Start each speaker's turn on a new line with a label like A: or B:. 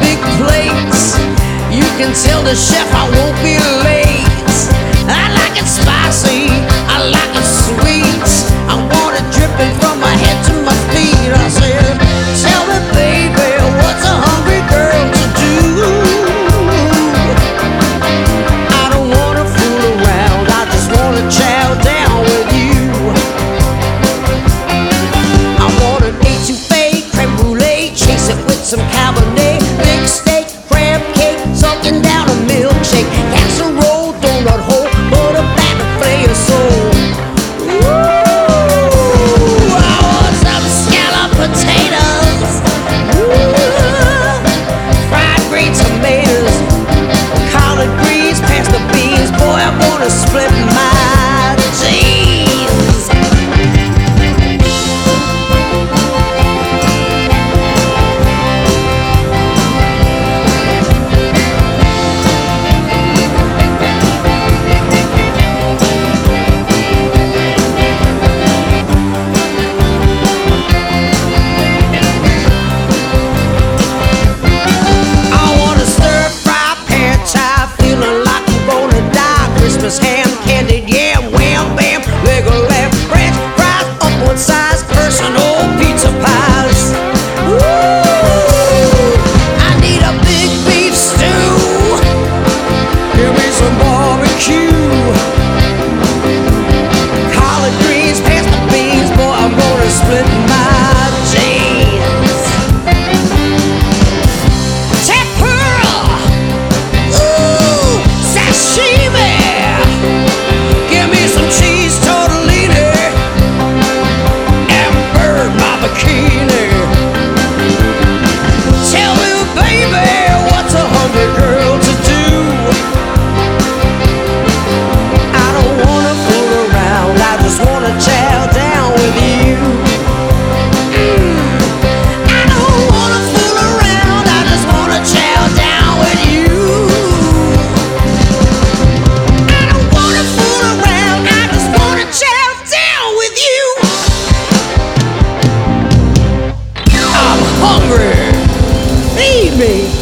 A: big plates. You can tell the chef I won't be late. I like it spicy, I like it sweet. I want it dripping from my head to my feet. I said, tell me, baby, what's a hungry girl to do? I don't wanna fool around, I just wanna chow down with you. I want an etouffee, creme brulee, chase it with some Cabernet, big steak, crab cake, soaking down a milkshake, casserole, donut hole, butter back to flay your soul. Ooh, I want some scalloped potatoes, ooh, fried green tomatoes, collard greens, past the beans. Boy, I wanna split my jeans. Ham, candied yam, wham, bam, Lego lamb, French fries, upward size, personal pizza pies. Ooh, I need a big beef stew. Give me some barbecue. Collard greens, past the beans, boy, I'm gonna split my jeans. Tempura, ooh, sashimi. Give me some cheese tortellini and burn my bikini. Tell me, baby, what's a hungry girl to do? I don't wanna fool around, I just wanna chow down with you. I don't wanna fool around, I just wanna chow down with you. I don't wanna fool around, I just wanna chow down with you. I'm hungry. Feed me.